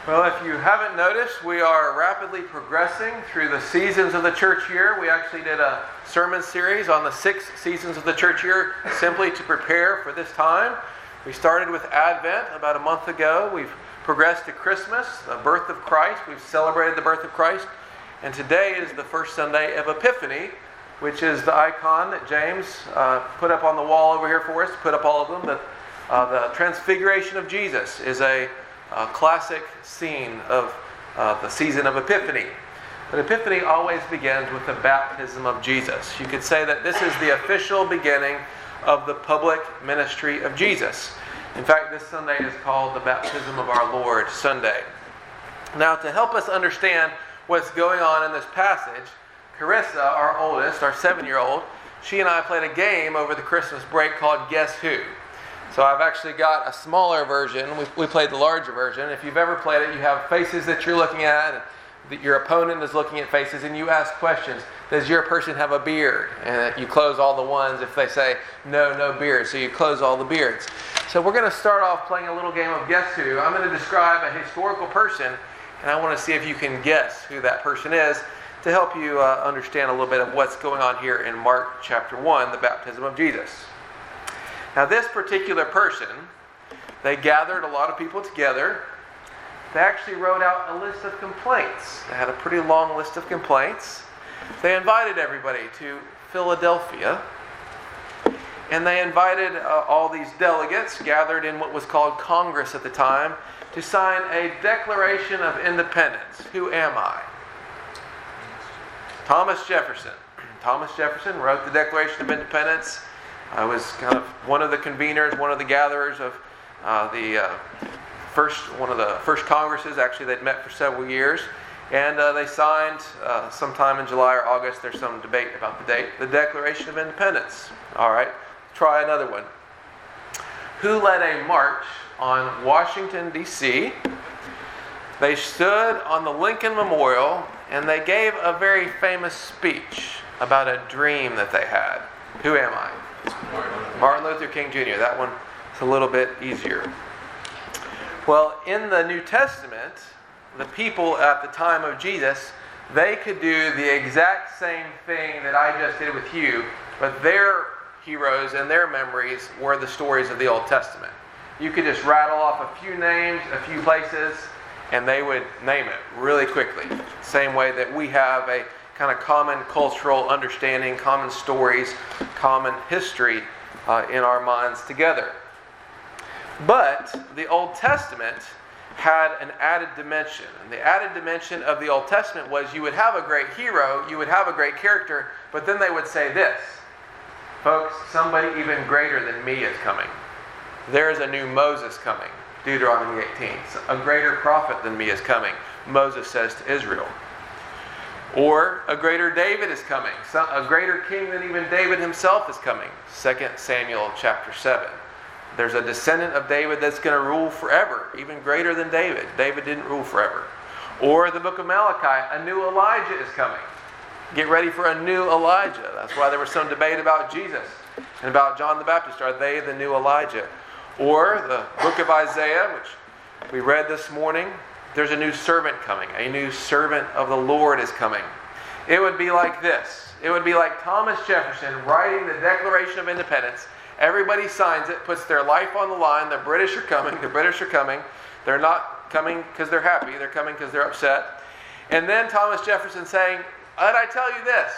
Well, if you haven't noticed, we are rapidly progressing through the seasons of the church year. We actually did a sermon series on the 6 seasons of the church year simply to prepare for this time. We started with Advent about a month ago. We've progressed to Christmas, the birth of Christ. We've celebrated the birth of Christ. And today is the first Sunday of Epiphany, which is the icon that James put up on the wall over here for us, put up all of them. The Transfiguration of Jesus is a classic scene of the season of Epiphany. But Epiphany always begins with the baptism of Jesus. You could say that this is the official beginning of the public ministry of Jesus. In fact, this Sunday is called the Baptism of our Lord Sunday. Now, to help us understand what's going on in this passage, Carissa, our oldest, our 7-year-old, she and I played a game over the Christmas break called Guess Who? So I've actually got a smaller version. We played the larger version. If you've ever played it, you have faces that you're looking at, and your opponent is looking at faces, and you ask questions. Does your person have a beard? And you close all the ones if they say, no beard. So you close all the beards. So we're going to start off playing a little game of Guess Who. I'm going to describe a historical person, and I want to see if you can guess who that person is to help you understand a little bit of what's going on here in Mark chapter 1, the baptism of Jesus. Now, this particular person, they gathered a lot of people together. They actually wrote out a list of complaints. They had a pretty long list of complaints. They invited everybody to Philadelphia. And they invited all these delegates gathered in what was called Congress at the time to sign a Declaration of Independence. Who am I? Thomas Jefferson. Thomas Jefferson wrote the Declaration of Independence. I was kind of one of the conveners, one of the gatherers of one of the first Congresses. Actually, they'd met for several years. And they signed sometime in July or August. There's some debate about the date. The Declaration of Independence. All right, try another one. Who led a march on Washington, D.C.? They stood on the Lincoln Memorial and they gave a very famous speech about a dream that they had. Who am I? Martin Luther King Jr. That one is a little bit easier. Well, in the New Testament, the people at the time of Jesus, they could do the exact same thing that I just did with you, but their heroes and their memories were the stories of the Old Testament. You could just rattle off a few names, a few places, and they would name it really quickly. Same way that we have a kind of common cultural understanding, common stories, common history in our minds together. But the Old Testament had an added dimension. And the added dimension of the Old Testament was you would have a great hero, you would have a great character, but then they would say this: folks, somebody even greater than me is coming. There's a new Moses coming. Deuteronomy 18. A greater prophet than me is coming, Moses says to Israel. Or a greater David is coming. A greater king than even David himself is coming. 2 Samuel chapter 7. There's a descendant of David that's going to rule forever, even greater than David. David didn't rule forever. Or the book of Malachi, a new Elijah is coming. Get ready for a new Elijah. That's why there was some debate about Jesus and about John the Baptist. Are they the new Elijah? Or the book of Isaiah, which we read this morning. There's a new servant coming. A new servant of the Lord is coming. It would be like this. It would be like Thomas Jefferson writing the Declaration of Independence. Everybody signs it, puts their life on the line. The British are coming. The British are coming. They're not coming because they're happy. They're coming because they're upset. And then Thomas Jefferson saying, "Let I tell you this,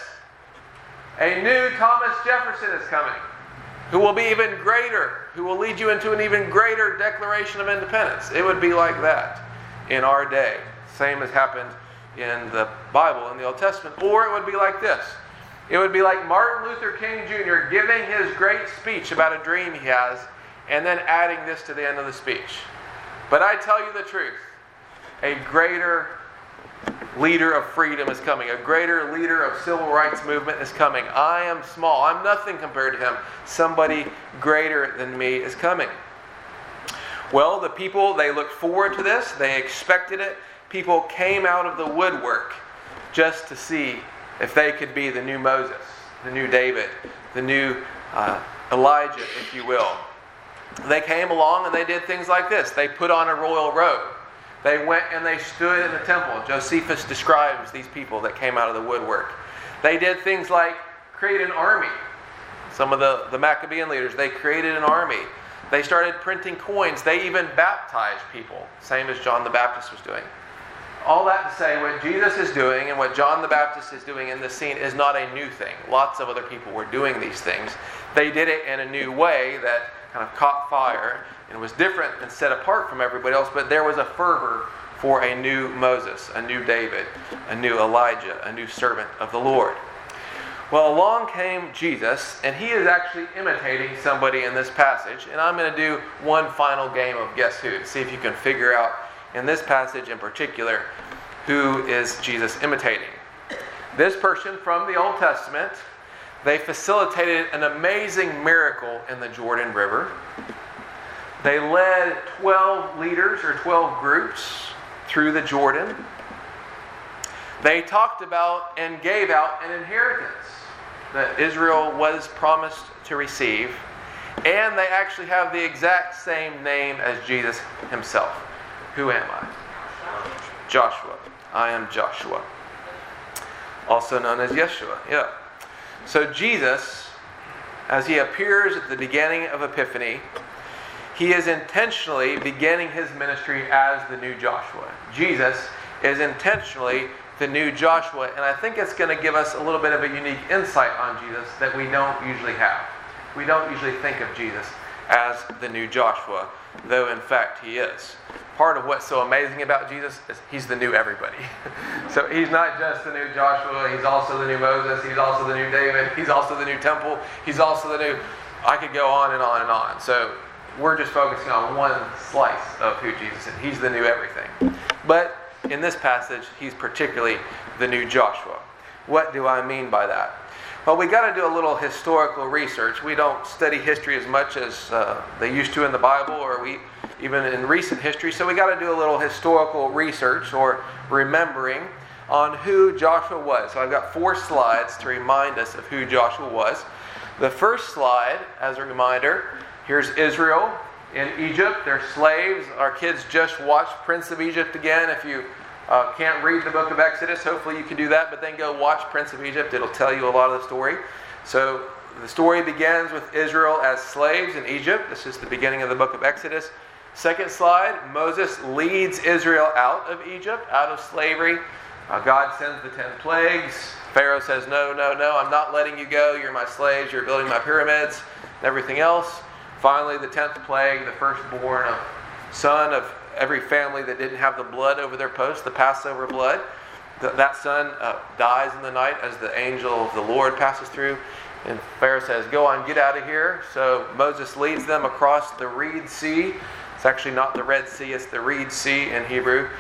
a new Thomas Jefferson is coming, who will be even greater, who will lead you into an even greater Declaration of Independence." It would be like that in our day. Same as happened in the Bible, in the Old Testament. Or it would be like this. It would be like Martin Luther King Jr. giving his great speech about a dream he has, and then adding this to the end of the speech. "But I tell you the truth, a greater leader of freedom is coming. A greater leader of civil rights movement is coming. I am small. I'm nothing compared to him. Somebody greater than me is coming." Well, the people, they looked forward to this. They expected it. People came out of the woodwork just to see if they could be the new Moses, the new David, the new Elijah, if you will. They came along and they did things like this. They put on a royal robe. They went and they stood in the temple. Josephus describes these people that came out of the woodwork. They did things like create an army. Some of the Maccabean leaders, they created an army. They started printing coins. They even baptized people, same as John the Baptist was doing. All that to say, what Jesus is doing and what John the Baptist is doing in this scene is not a new thing. Lots of other people were doing these things. They did it in a new way that kind of caught fire and was different and set apart from everybody else, but there was a fervor for a new Moses, a new David, a new Elijah, a new servant of the Lord. Well, along came Jesus, and he is actually imitating somebody in this passage, and I'm going to do one final game of Guess Who, see if you can figure out in this passage in particular who is Jesus imitating. This person from the Old Testament, they facilitated an amazing miracle in the Jordan River. They led 12 leaders or 12 groups through the Jordan. They talked about and gave out an inheritance that Israel was promised to receive. And they actually have the exact same name as Jesus himself. Who am I? Joshua. I am Joshua. Also known as Yeshua. Yeah. So Jesus, as he appears at the beginning of Epiphany, he is intentionally beginning his ministry as the new Joshua. Jesus is intentionally the new Joshua, and I think it's going to give us a little bit of a unique insight on Jesus that we don't usually have. We don't usually think of Jesus as the new Joshua, though in fact he is. Part of what's so amazing about Jesus is he's the new everybody. So he's not just the new Joshua, he's also the new Moses, he's also the new David, he's also the new temple, he's also the new... I could go on and on and on. So we're just focusing on one slice of who Jesus is. He's the new everything. But in this passage, he's particularly the new Joshua. What do I mean by that? Well, we got to do a little historical research. We don't study history as much as they used to in the Bible, or we even in recent history. So we got to do a little historical research or remembering on who Joshua was. So I've got 4 slides to remind us of who Joshua was. The first slide, as a reminder, here's Israel in Egypt. They're slaves. Our kids just watched Prince of Egypt again. If you can't read the book of Exodus, hopefully you can do that, but then go watch Prince of Egypt. It'll tell you a lot of the story. So the story begins with Israel as slaves in Egypt. This is the beginning of the book of Exodus. Second slide, Moses leads Israel out of Egypt, out of slavery. God sends the 10 plagues. Pharaoh says, no, I'm not letting you go. You're my slaves. You're building my pyramids and everything else. Finally, the 10th plague, the firstborn son of every family that didn't have the blood over their post, the Passover blood. That son dies in the night as the angel of the Lord passes through. And Pharaoh says, go on, get out of here. So Moses leads them across the Reed Sea. It's actually not the Red Sea, it's the Reed Sea in Hebrew.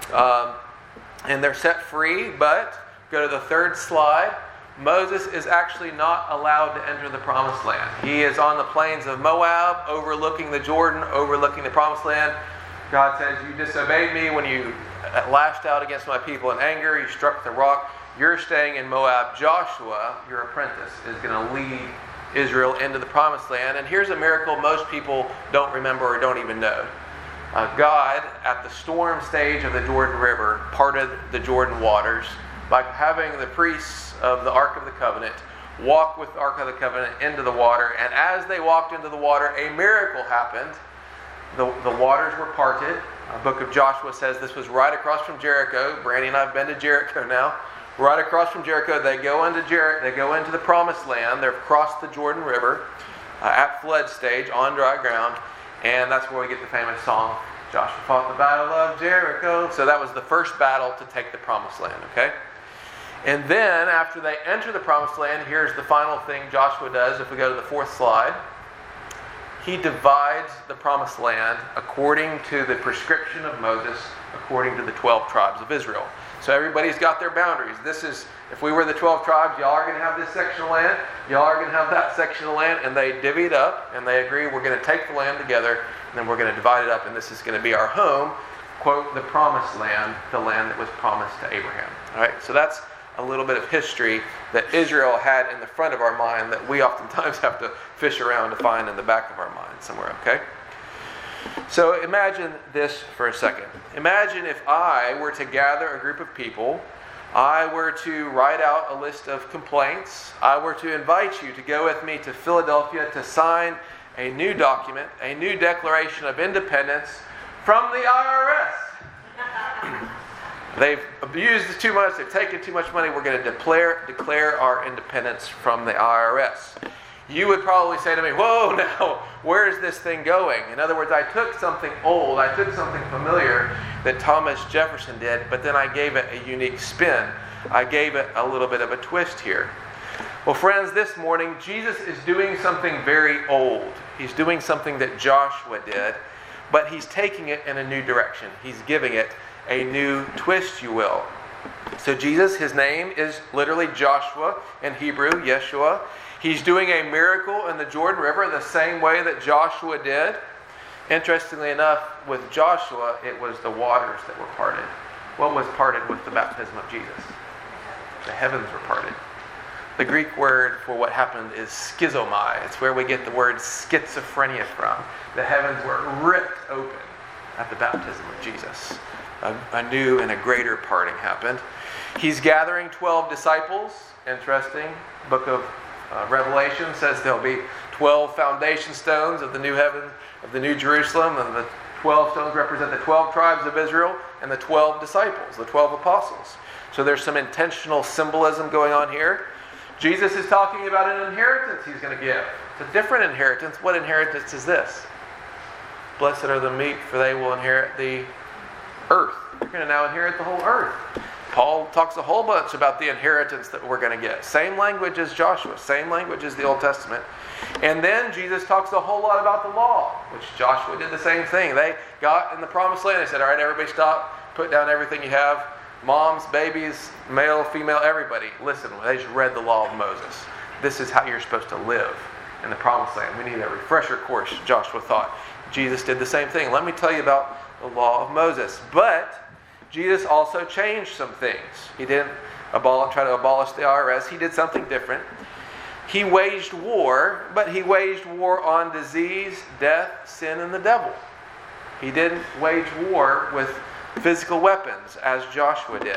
And they're set free, but go to the third slide. Moses is actually not allowed to enter the promised land. He is on the plains of Moab, overlooking the Jordan, overlooking the promised land. God says, you disobeyed me when you lashed out against my people in anger. You struck the rock. You're staying in Moab. Joshua, your apprentice, is going to lead Israel into the promised land. And here's a miracle most people don't remember or don't even know. God, at the storm stage of the Jordan River, parted the Jordan waters by having the priests of the Ark of the Covenant walk with the Ark of the Covenant into the water. And as they walked into the water, a miracle happened. The waters were parted. The book of Joshua says this was right across from Jericho. Brandy and I have been to Jericho now. Right across from Jericho, they go into They go into the promised land. They've crossed the Jordan River at flood stage on dry ground. And that's where we get the famous song, Joshua fought the battle of Jericho. So that was the first battle to take the promised land, okay? And then after they enter the promised land, here's the final thing Joshua does. If we go to the 4th slide, he divides the promised land according to the prescription of Moses, according to the 12 tribes of Israel. So everybody's got their boundaries. This is, if we were the 12 tribes, y'all are going to have this section of land, y'all are going to have that section of land, and they divvy it up, and they agree we're going to take the land together, and then we're going to divide it up, and this is going to be our home, quote, the promised land, the land that was promised to Abraham. All right, so that's a little bit of history that Israel had in the front of our mind that we oftentimes have to fish around to find in the back of our mind somewhere, okay? So imagine this for a second. Imagine if I were to gather a group of people, I were to write out a list of complaints, I were to invite you to go with me to Philadelphia to sign a new document, a new Declaration of Independence from the IRS. They've abused it too much, they've taken too much money, we're going to declare our independence from the IRS. You would probably say to me, whoa, now, where is this thing going? In other words, I took something old, I took something familiar that Thomas Jefferson did, but then I gave it a unique spin. I gave it a little bit of a twist here. Well, friends, this morning, Jesus is doing something very old. He's doing something that Joshua did, but he's taking it in a new direction. He's giving it a new twist, you will. So Jesus, his name is literally Joshua in Hebrew, Yeshua. He's doing a miracle in the Jordan River the same way that Joshua did. Interestingly enough, with Joshua, it was the waters that were parted. What was parted with the baptism of Jesus? The heavens were parted. The Greek word for what happened is schizomai. It's where we get the word schizophrenia from. The heavens were ripped open at the baptism of Jesus. A new and a greater parting happened. He's gathering 12 disciples. Interesting. Book of Revelation says there'll be 12 foundation stones of the new heaven, of the new Jerusalem, and the 12 stones represent the 12 tribes of Israel and the 12 disciples, the 12 apostles. So there's some intentional symbolism going on here. Jesus is talking about an inheritance he's going to give. It's a different inheritance. What inheritance is this? Blessed are the meek, for they will inherit the earth. You're going to now inherit the whole earth. Paul talks a whole bunch about the inheritance that we're going to get. Same language as Joshua, same language as the Old Testament. And then Jesus talks a whole lot about the law, which Joshua did the same thing. They got in the promised land. They said, all right, everybody stop, put down everything you have. Moms, babies, male, female, everybody. Listen, they just read the law of Moses. This is how you're supposed to live in the promised land. We need a refresher course, Joshua thought. Jesus did the same thing. Let me tell you about the law of Moses. But Jesus also changed some things. He didn't try to abolish the IRS. He did something different. He waged war, but he waged war on disease, death, sin, and the devil. He didn't wage war with physical weapons as Joshua did.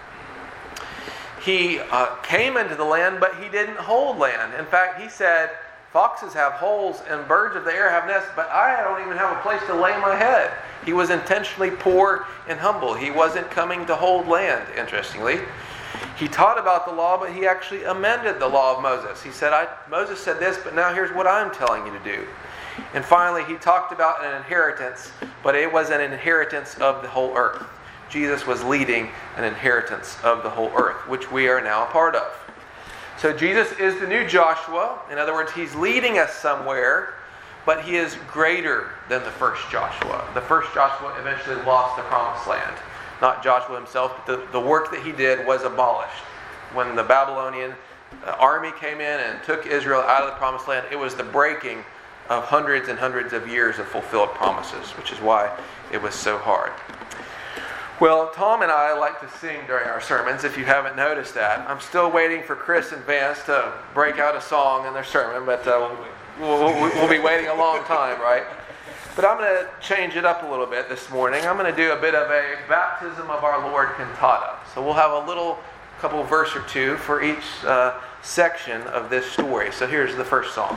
He came into the land, but he didn't hold land. In fact, he said, foxes have holes and birds of the air have nests, but I don't even have a place to lay my head. He was intentionally poor and humble. He wasn't coming to hold land, interestingly. He taught about the law, but he actually amended the law of Moses. He said, Moses said this, but now here's what I'm telling you to do. And finally, he talked about an inheritance, but it was an inheritance of the whole earth. Jesus was leading an inheritance of the whole earth, which we are now a part of. So Jesus is the new Joshua. In other words, he's leading us somewhere, but he is greater than the first Joshua. The first Joshua eventually lost the promised land. Not Joshua himself, but the work that he did was abolished. When the Babylonian army came in and took Israel out of the promised land, it was the breaking of hundreds and hundreds of years of fulfilled promises, which is why it was so hard. Well, Tom and I like to sing during our sermons, if you haven't noticed that. I'm still waiting for Chris and Vance to break out a song in their sermon, but we'll be waiting a long time, right? But I'm going to change it up a little bit this morning. I'm going to do a bit of a baptism of our Lord cantata. So we'll have a couple verse or two for each section of this story. So here's the first song.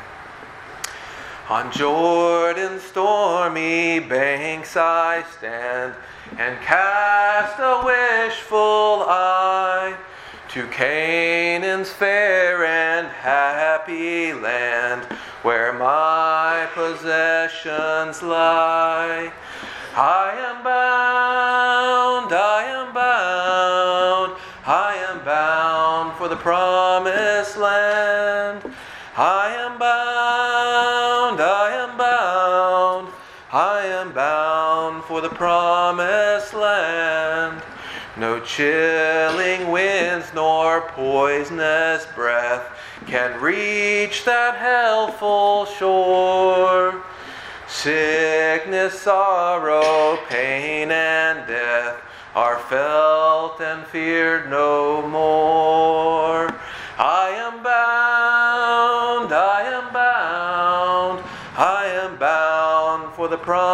On Jordan's stormy banks I stand and cast a wishful eye to Canaan's fair and happy land where my possessions lie. I am bound, I am bound, I am bound for the promised land. I am bound, I am bound, I am bound for the promised land. No chilling winds nor poisonous breath can reach that healthful shore. Sickness, sorrow, pain, and death are felt and feared no more. I am bound, I am bound, I am bound for the promised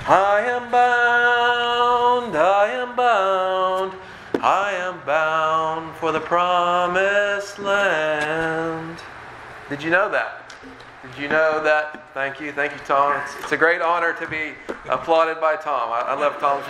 I am bound, I am bound, I am bound for the promised land. Did you know that? Did you know that? Thank you, Tom. It's a great honor to be applauded by Tom. I love Tom's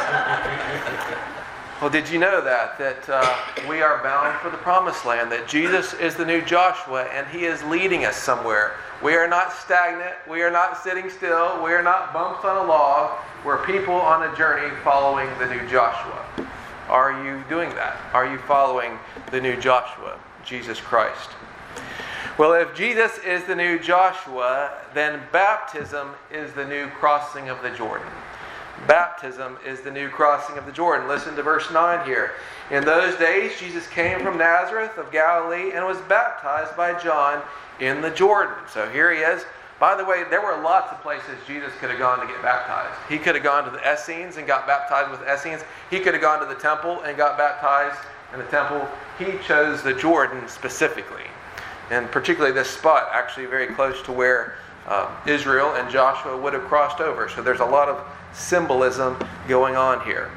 voice. Well, did you know that we are bound for the promised land, that Jesus is the new Joshua and He is leading us somewhere. We are not stagnant. We are not sitting still. We are not bumps on a log. We're people on a journey following the new Joshua. Are you doing that? Are you following the new Joshua, Jesus Christ? Well, if Jesus is the new Joshua, then baptism is the new crossing of the Jordan. Baptism is the new crossing of the Jordan. Listen to verse 9 here. In those days, Jesus came from Nazareth of Galilee and was baptized by John in the Jordan. So here He is. By the way, there were lots of places Jesus could have gone to get baptized. He could have gone to the Essenes and got baptized with Essenes. He could have gone to the temple and got baptized in the temple. He chose the Jordan specifically. And particularly this spot, actually very close to where Israel and Joshua would have crossed over. So there's a lot of symbolism going on here.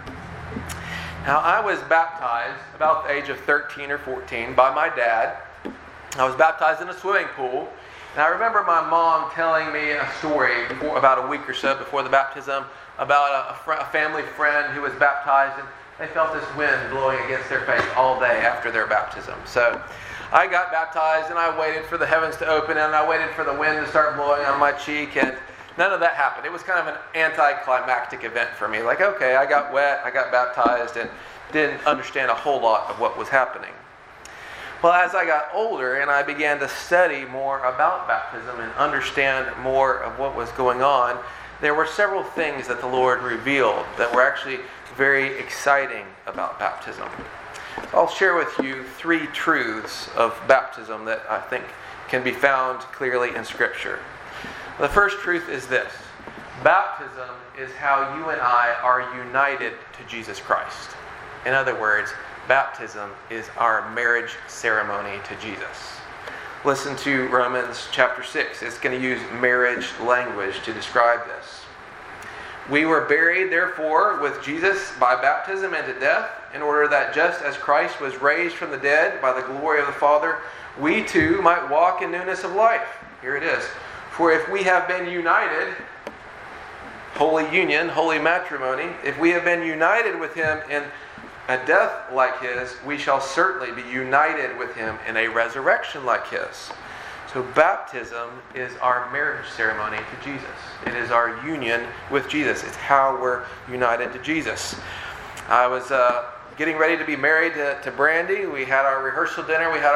Now, I was baptized about the age of 13 or 14 by my dad. I was baptized in a swimming pool. And I remember my mom telling me a story about a week or so before the baptism about a family friend who was baptized, and they felt this wind blowing against their face all day after their baptism. So I got baptized and I waited for the heavens to open and I waited for the wind to start blowing on my cheek, and none of that happened. It was kind of an anticlimactic event for me. Like, okay, I got wet, I got baptized, and didn't understand a whole lot of what was happening. Well, as I got older and I began to study more about baptism and understand more of what was going on, there were several things that the Lord revealed that were actually very exciting about baptism. I'll share with you 3 truths of baptism that I think can be found clearly in Scripture. The first truth is this: baptism is how you and I are united to Jesus Christ. In other words, baptism is our marriage ceremony to Jesus. Listen to Romans chapter 6. It's going to use marriage language to describe this. We were buried, therefore, with Jesus by baptism into death, in order that just as Christ was raised from the dead by the glory of the Father, we too might walk in newness of life. Here it is. For if we have been united, holy union, holy matrimony, if we have been united with Him in a death like His, we shall certainly be united with Him in a resurrection like His. So baptism is our marriage ceremony to Jesus. It is our union with Jesus. It's how we're united to Jesus. I was getting ready to be married to Brandy. We had our rehearsal dinner. We had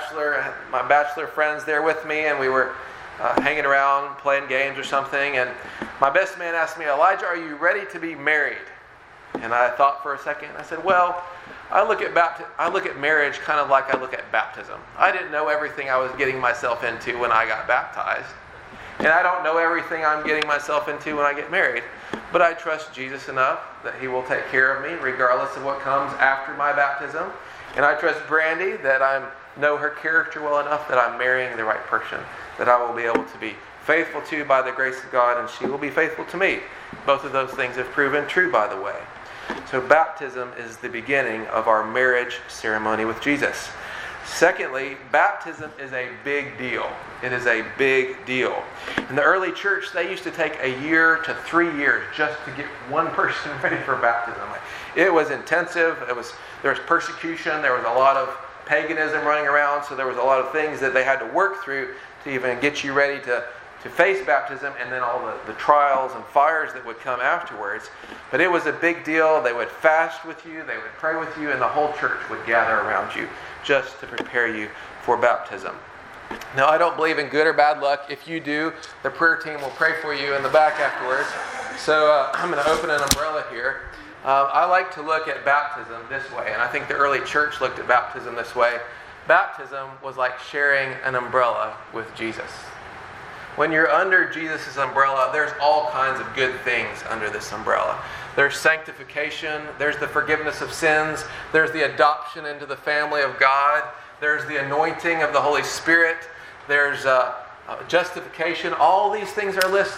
my bachelor friends there with me, and we were hanging around playing games or something. And my best man asked me, "Elijah, are you ready to be married?" And I thought for a second. I said, "Well, I look at marriage kind of like I look at baptism. I didn't know everything I was getting myself into when I got baptized. And I don't know everything I'm getting myself into when I get married. But I trust Jesus enough that He will take care of me regardless of what comes after my baptism. And I trust Brandy that I know her character well enough that I'm marrying the right person, that I will be able to be faithful to by the grace of God, and she will be faithful to me." Both of those things have proven true, by the way. So baptism is the beginning of our marriage ceremony with Jesus. Secondly, baptism is a big deal. It is a big deal. In the early church, they used to take 1 year to 3 years just to get one person ready for baptism. It was intensive. There was persecution. There was a lot of paganism running around. So there was a lot of things that they had to work through to even get you ready to face baptism, and then all the trials and fires that would come afterwards. But it was a big deal. They would fast with you, they would pray with you, and the whole church would gather around you just to prepare you for baptism. Now, I don't believe in good or bad luck. If you do, the prayer team will pray for you in the back afterwards. So I'm going to open an umbrella here. I like to look at baptism this way, and I think the early church looked at baptism this way. Baptism was like sharing an umbrella with Jesus. When you're under Jesus' umbrella, there's all kinds of good things under this umbrella. There's sanctification, there's the forgiveness of sins, there's the adoption into the family of God, there's the anointing of the Holy Spirit, there's justification. All these things are listed.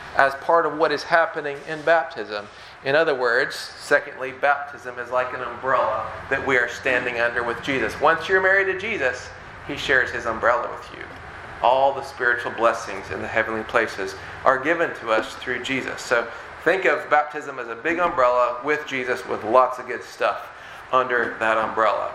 as part of what is happening in baptism. In other words, secondly, baptism is like an umbrella that we are standing under with Jesus. Once you're married to Jesus, He shares His umbrella with you. All the spiritual blessings in the heavenly places are given to us through Jesus. So think of baptism as a big umbrella with Jesus, with lots of good stuff under that umbrella.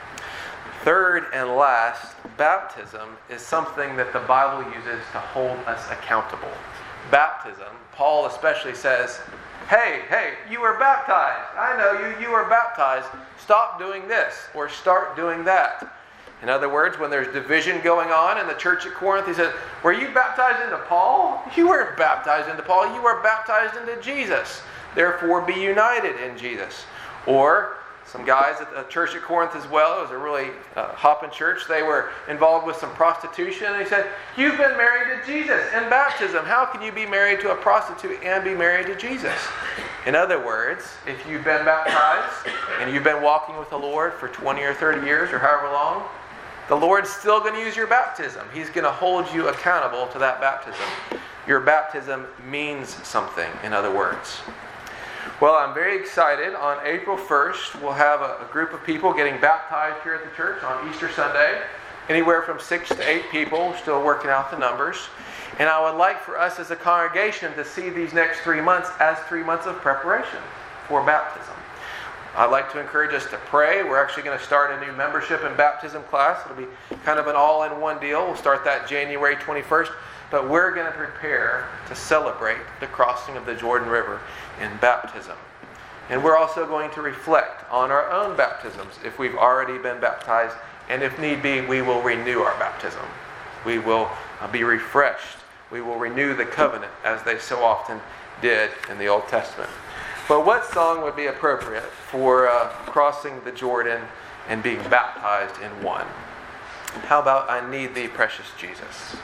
Third and last, baptism is something that the Bible uses to hold us accountable. Baptism, Paul especially says, hey, you were baptized. I know you were baptized. Stop doing this or start doing that. In other words, when there's division going on in the church at Corinth, he said, were you baptized into Paul? You weren't baptized into Paul. You were baptized into Jesus. Therefore, be united in Jesus. Or some guys at the church at Corinth as well, it was a really hopping church, they were involved with some prostitution. And he said, you've been married to Jesus in baptism. How can you be married to a prostitute and be married to Jesus? In other words, if you've been baptized and you've been walking with the Lord for 20 or 30 years or however long, the Lord's still going to use your baptism. He's going to hold you accountable to that baptism. Your baptism means something, in other words. Well, I'm very excited. On April 1st, we'll have a group of people getting baptized here at the church on Easter Sunday. Anywhere from 6 to 8 people. We're still working out the numbers. And I would like for us as a congregation to see these next 3 months as 3 months of preparation for baptism. I'd like to encourage us to pray. We're actually going to start a new membership and baptism class. It'll be kind of an all-in-one deal. We'll start that January 21st. But we're going to prepare to celebrate the crossing of the Jordan River in baptism. And we're also going to reflect on our own baptisms if we've already been baptized. And if need be, we will renew our baptism. We will be refreshed. We will renew the covenant as they so often did in the Old Testament. But what song would be appropriate for crossing the Jordan and being baptized in one? How about I Need Thee, Precious Jesus?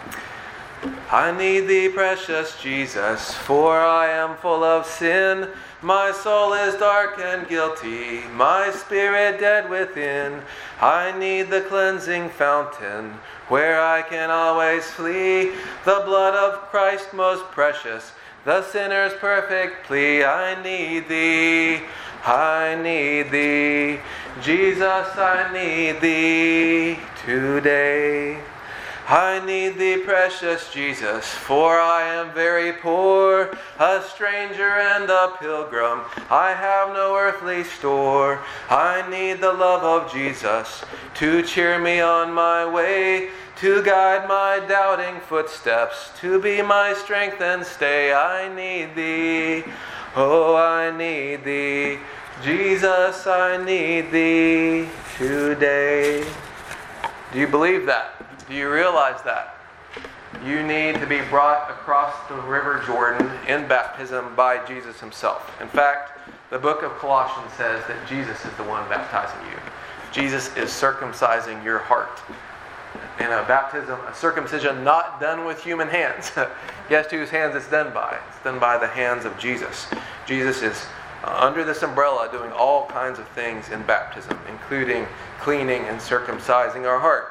I need Thee, precious Jesus, for I am full of sin. My soul is dark and guilty, my spirit dead within. I need the cleansing fountain, where I can always flee. The blood of Christ most precious, the sinner's perfect plea. I need Thee, I need Thee. Jesus, I need Thee today. I need Thee, precious Jesus, for I am very poor, a stranger and a pilgrim. I have no earthly store. I need the love of Jesus to cheer me on my way, to guide my doubting footsteps, to be my strength and stay. I need Thee, oh, I need Thee. Jesus, I need Thee today. Do you believe that? Do you realize that? You need to be brought across the River Jordan in baptism by Jesus Himself. In fact, the book of Colossians says that Jesus is the one baptizing you. Jesus is circumcising your heart. In a baptism, a circumcision not done with human hands. Guess whose hands it's done by? It's done by the hands of Jesus. Jesus is under this umbrella doing all kinds of things in baptism, including cleaning and circumcising our heart.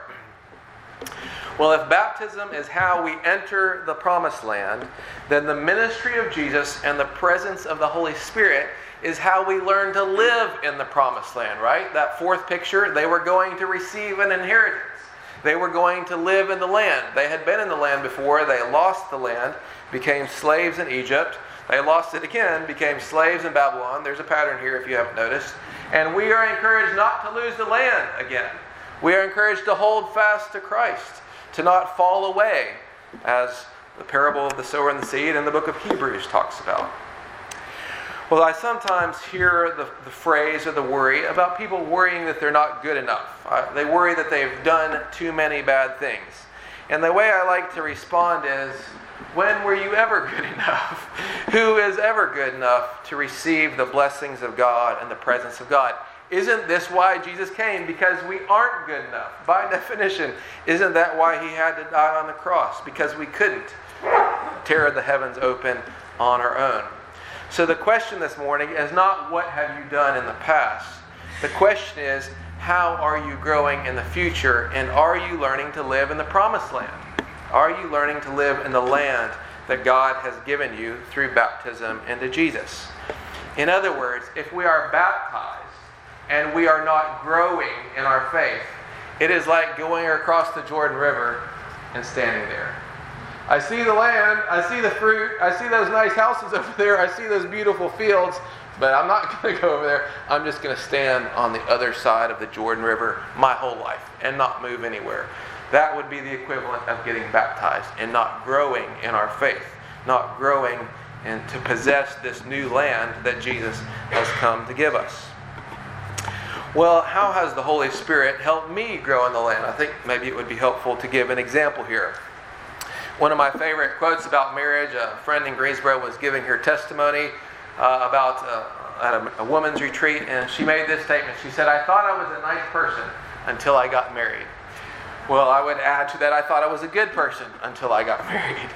Well, if baptism is how we enter the promised land, then the ministry of Jesus and the presence of the Holy Spirit is how we learn to live in the promised land, right? That fourth picture, they were going to receive an inheritance. They were going to live in the land. They had been in the land before. They lost the land, became slaves in Egypt. They lost it again, became slaves in Babylon. There's a pattern here if you haven't noticed. And we are encouraged not to lose the land again. We are encouraged to hold fast to Christ, to not fall away, as the parable of the sower and the seed in the book of Hebrews talks about. Well, I sometimes hear the phrase or the worry about people worrying that they're not good enough. They worry that they've done too many bad things. And the way I like to respond is, when were you ever good enough? Who is ever good enough to receive the blessings of God and the presence of God? Isn't this why Jesus came? Because we aren't good enough. By definition, isn't that why He had to die on the cross? Because we couldn't tear the heavens open on our own. So the question this morning is not what have you done in the past. The question is, how are you growing in the future? And are you learning to live in the promised land? Are you learning to live in the land that God has given you through baptism into Jesus. In other words, if we are baptized and we are not growing in our faith, it is like going across the Jordan River and standing there. I see the land, I see the fruit, I see those nice houses over there, I see those beautiful fields, but I'm not going to go over there. I'm just going to stand on the other side of the Jordan River my whole life and not move anywhere. That would be the equivalent of getting baptized and not growing in our faith, not growing and to possess this new land that Jesus has come to give us. Well, how has the Holy Spirit helped me grow in the land? I think maybe it would be helpful to give an example here. One of my favorite quotes about marriage, a friend in Greensboro was giving her testimony at a woman's retreat, and she made this statement. She said, "I thought I was a nice person until I got married." Well, I would add to that, I thought I was a good person until I got married.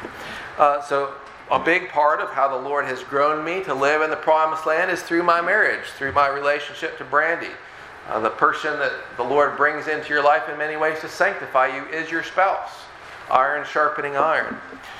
So a big part of how the Lord has grown me to live in the promised land is through my marriage, through my relationship to Brandy. The person that the Lord brings into your life in many ways to sanctify you is your spouse. Iron sharpening iron.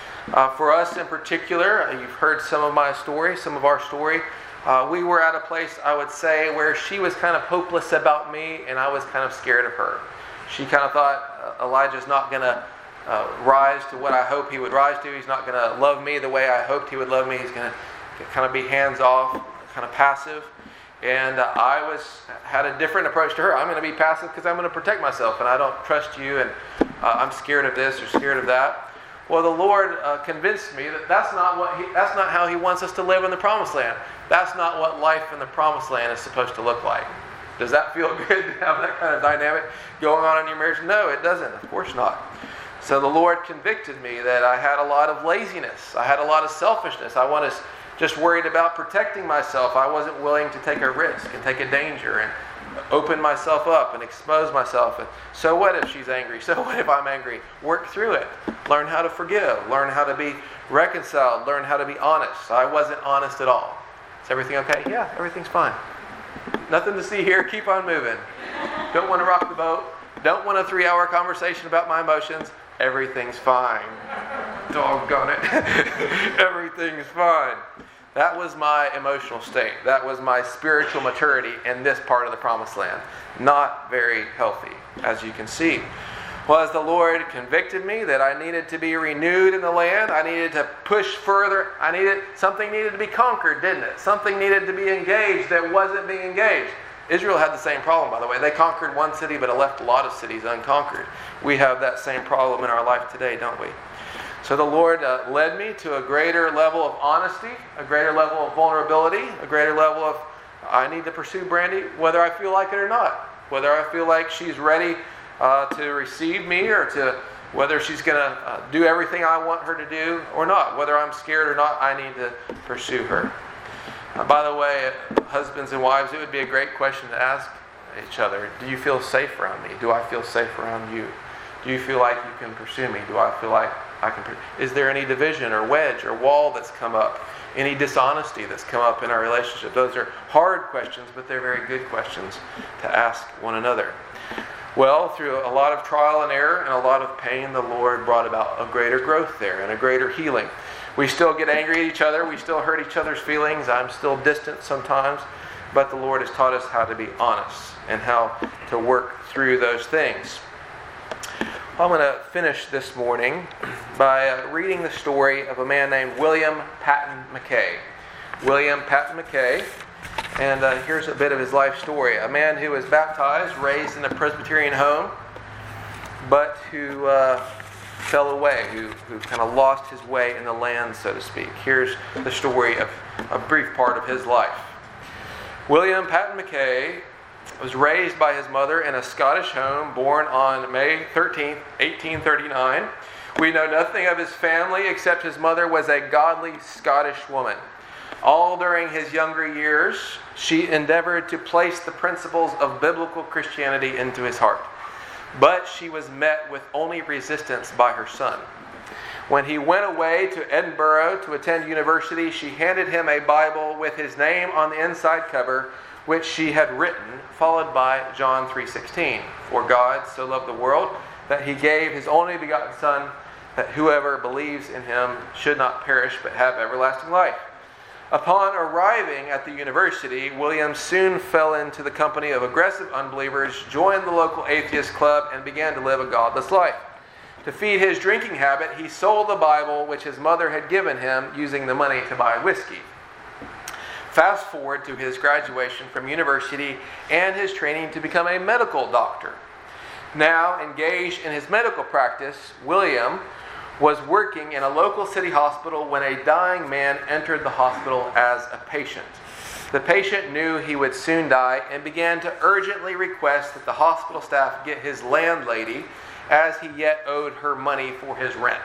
For us in particular, you've heard some of our story. We were at a place, I would say, where she was kind of hopeless about me and I was kind of scared of her. She kind of thought, Elijah's not going to rise to what I hope he would rise to. He's not going to love me the way I hoped he would love me. He's going to kind of be hands-off, kind of passive. And I had a different approach to her. I'm going to be passive because I'm going to protect myself, and I don't trust you, and I'm scared of this or scared of that. Well, the Lord convinced me that that's not how He wants us to live in the Promised Land. That's not what life in the Promised Land is supposed to look like. Does that feel good to have that kind of dynamic going on in your marriage? No, it doesn't. Of course not. So the Lord convicted me that I had a lot of laziness. I had a lot of selfishness. I was just worried about protecting myself. I wasn't willing to take a risk and take a danger and open myself up and expose myself. And so what if she's angry? So what if I'm angry? Work through it. Learn how to forgive. Learn how to be reconciled. Learn how to be honest. I wasn't honest at all. Is everything okay? Yeah, everything's fine. Nothing to see here. Keep on moving. Don't want to rock the boat. Don't want a 3-hour conversation about my emotions. Everything's fine. Doggone it. Everything's fine. That was my emotional state. That was my spiritual maturity in this part of the Promised Land. Not very healthy, as you can see. Well, as the Lord convicted me that I needed to be renewed in the land, I needed to push further. Something needed to be conquered, didn't it? Something needed to be engaged that wasn't being engaged. Israel had the same problem, by the way. They conquered one city, but it left a lot of cities unconquered. We have that same problem in our life today, don't we? So the Lord led me to a greater level of honesty, a greater level of vulnerability, a greater level of, I need to pursue Brandy whether I feel like it or not. Whether I feel like she's ready to receive me, or to whether she's going to do everything I want her to do or not. Whether I'm scared or not, I need to pursue her. By the way, husbands and wives, it would be a great question to ask each other. Do you feel safe around me? Do I feel safe around you? Do you feel like you can pursue me? Do I feel like I can? Is there any division or wedge or wall that's come up? Any dishonesty that's come up in our relationship? Those are hard questions, but they're very good questions to ask one another. Well, through a lot of trial and error and a lot of pain, the Lord brought about a greater growth there and a greater healing. We still get angry at each other. We still hurt each other's feelings. I'm still distant sometimes. But the Lord has taught us how to be honest and how to work through those things. I'm going to finish this morning by reading the story of a man named William Paton McKay. William Paton McKay. And here's a bit of his life story. A man who was baptized, raised in a Presbyterian home, but who fell away, who kind of lost his way in the land, so to speak. Here's the story of a brief part of his life. William Paton McKay was raised by his mother in a Scottish home, born on May 13th, 1839. We know nothing of his family except his mother was a godly Scottish woman. All during his younger years, she endeavored to place the principles of biblical Christianity into his heart. But she was met with only resistance by her son. When he went away to Edinburgh to attend university, she handed him a Bible with his name on the inside cover, which she had written, followed by John 3:16. For God so loved the world that he gave his only begotten Son, that whoever believes in him should not perish but have everlasting life. Upon arriving at the university, William soon fell into the company of aggressive unbelievers, joined the local atheist club, and began to live a godless life. To feed his drinking habit, he sold the Bible which his mother had given him, using the money to buy whiskey. Fast forward to his graduation from university and his training to become a medical doctor. Now engaged in his medical practice, William was working in a local city hospital when a dying man entered the hospital as a patient. The patient knew he would soon die and began to urgently request that the hospital staff get his landlady, as he yet owed her money for his rent.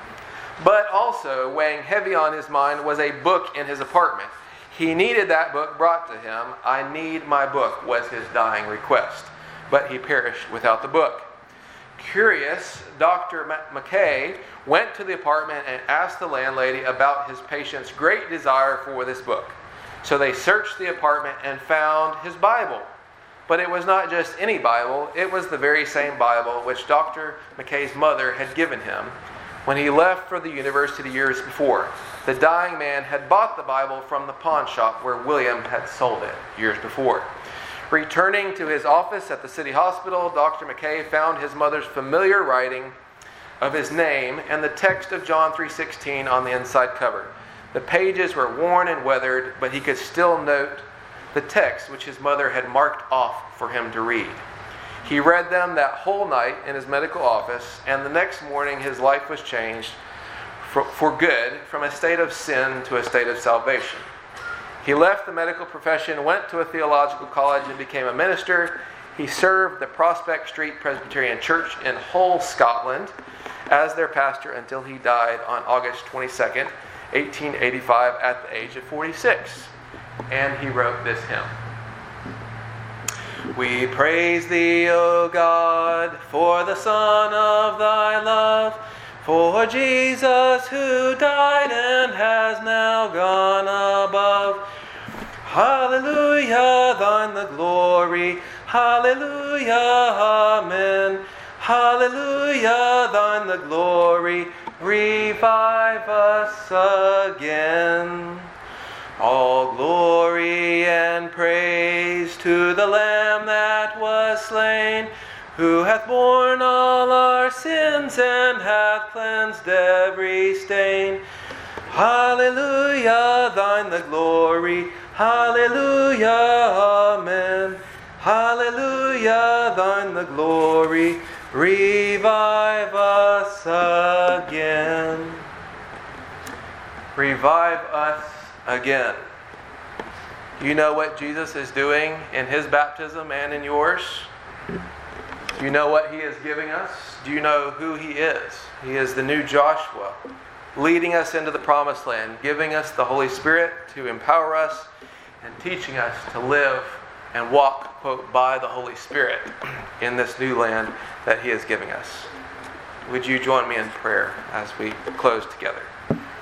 But also weighing heavy on his mind was a book in his apartment. He needed that book brought to him. "I need my book," was his dying request. But he perished without the book. Curious, Dr. McKay went to the apartment and asked the landlady about his patient's great desire for this book. So they searched the apartment and found his Bible. But it was not just any Bible, it was the very same Bible which Dr. McKay's mother had given him when he left for the university years before. The dying man had bought the Bible from the pawn shop where William had sold it years before. Returning to his office at the city hospital, Dr. McKay found his mother's familiar writing of his name and the text of John 3:16 on the inside cover. The pages were worn and weathered, but he could still note the text which his mother had marked off for him to read. He read them that whole night in his medical office, and the next morning his life was changed for good from a state of sin to a state of salvation. He left the medical profession, went to a theological college, and became a minister. He served the Prospect Street Presbyterian Church in Hull, Scotland, as their pastor until he died on August 22nd, 1885, at the age of 46. And he wrote this hymn. We praise thee, O God, for the Son of thy love, for Jesus who died and has now gone above. Hallelujah, thine the glory. Hallelujah, amen. Hallelujah, thine the glory. Revive us again. All glory and praise to the Lamb that was slain, who hath borne all our sins and hath cleansed every stain. Hallelujah, thine the glory. Hallelujah, amen. Hallelujah, thine the glory. Revive us again. Revive us again. You know what Jesus is doing in his baptism and in yours? Do you know what he is giving us? Do you know who he is? He is the new Joshua, leading us into the promised land, giving us the Holy Spirit to empower us and teaching us to live and walk, quote, by the Holy Spirit in this new land that he is giving us. Would you join me in prayer as we close together?